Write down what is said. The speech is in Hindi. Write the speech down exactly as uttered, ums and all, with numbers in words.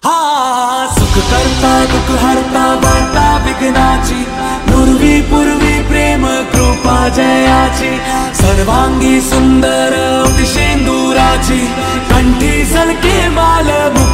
हा सुख करता दुःख हरता वार्ता विघ्नाची, नुरवी पूर्वी प्रेम कृपा जयाची, सर्वांगी सुंदर शेंदुराची, कंठी सलके माल